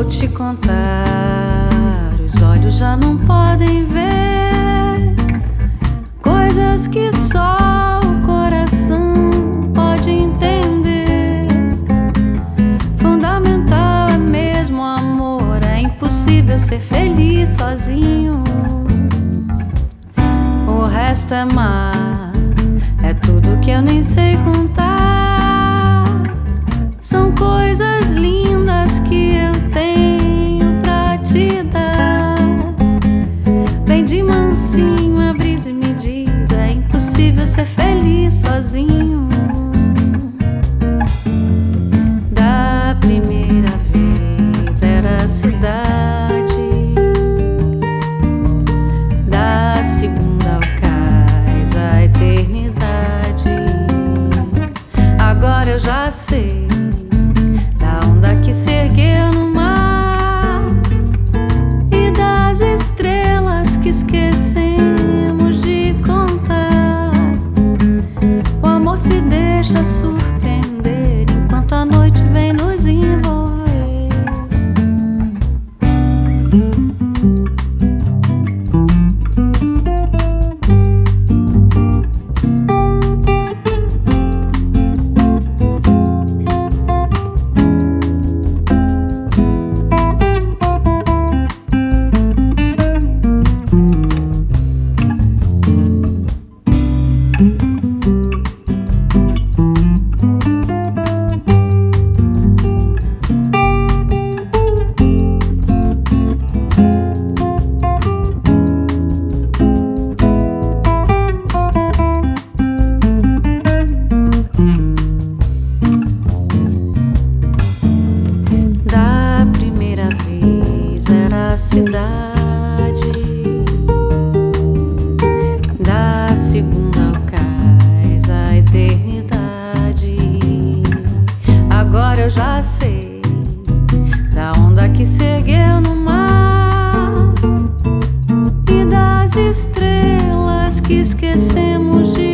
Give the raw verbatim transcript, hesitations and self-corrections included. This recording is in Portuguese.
te contar, os olhos já não podem ver coisas que só o coração pode entender. Fundamental é mesmo o amor, é impossível ser feliz sozinho. O resto é mar, é tudo que eu nem sei contar. São coisas lindas que eu tenho pra te dar. Vem de mansinho, a brisa e me diz: é impossível ser feliz sozinho. Da primeira vez era a cidade, da segunda ao cais a eternidade. Agora eu já sei da onda que se ergueu no mar e das estrelas que esquecemos de contar. O amor se deixa surpreender enquanto a noite vem nos envolver. Cidade, da segunda ao cais a eternidade. Agora eu já sei da onda que se ergueu no mar e das estrelas que esquecemos de